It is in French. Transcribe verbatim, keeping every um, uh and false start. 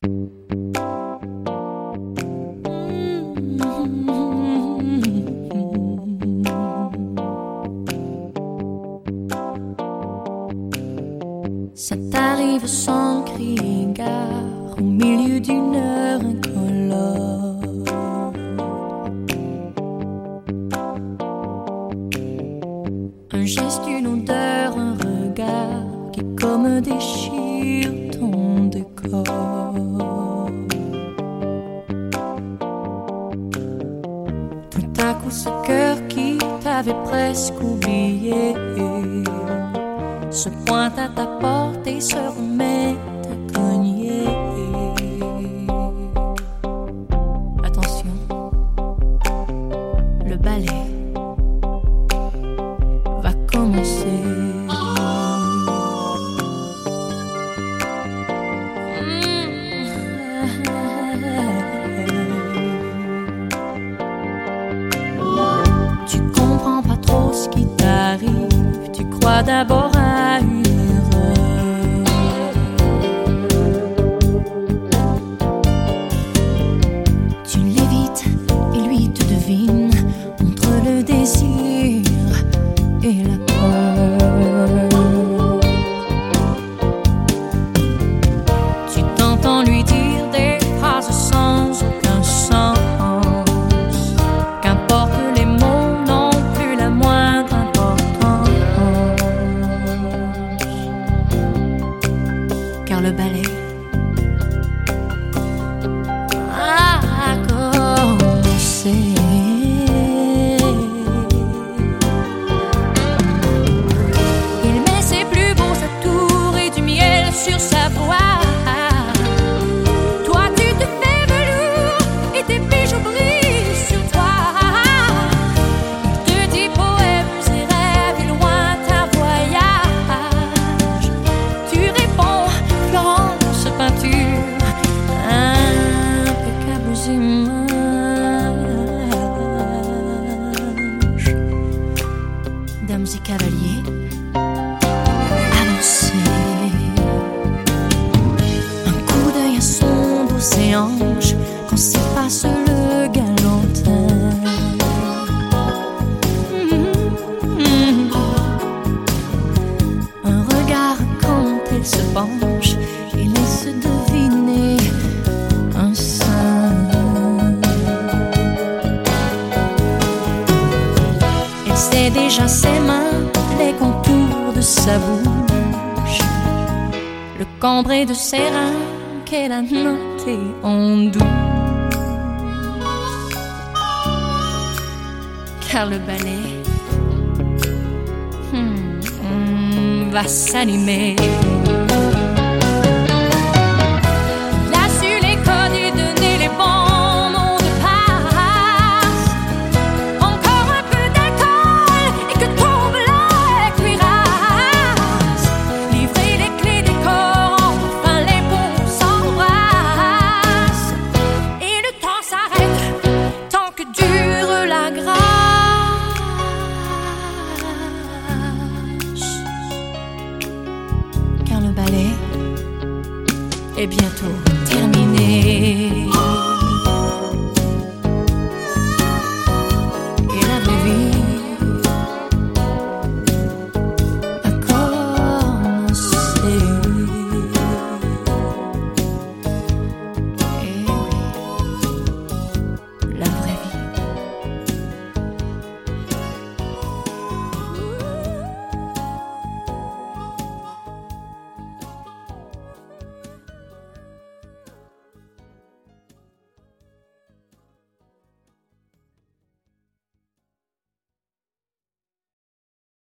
Ça t'arrive sans crier gare au milieu d'une heure incolore. Un geste, une odeur, un regard qui comme déchire ton décor. Tout à coup ce cœur qui t'avait presque oublié se pointe à ta porte et se remet à cogner. Attention, le ballet va commencer. Tu comprends pas trop ce qui t'arrive, tu crois d'abord à une erreur. Tu l'évites et lui te devine entre le désir et la peur. Tu t'entends lui dire des phrases sans aucun sens. Qu'importe les mots n'ont plus la moindre importance. Car le ballet a commencé. Il met ses plus beaux atours et du miel sur sa voix. Toi tu te fais velours et tes bijoux brillent sur toi. Il te dit poèmes et rêves et lointains voyages. Tu réponds Florence peinture, impeccables images. Dames et cavaliers, avancez. Un coup d'œil à son dos ses hanches quand s'efface le galantin. Un regard quand elle se penche et laisse deviner un sein. Elle sait déjà ses mains, les contours de sa bouche, le cambré de ses reins qu'elle a noté en douce. Car le ballet hmm, hmm, va s'animer. Il a su les codes et donner les bons mots de passe. Encore un peu d'alcool et que tombe la cuirasse. Livrer les clés des corps, enfin les bons s'embrassent. Et le temps s'arrête tant que dure la grâce. Car le ballet est bientôt terminé.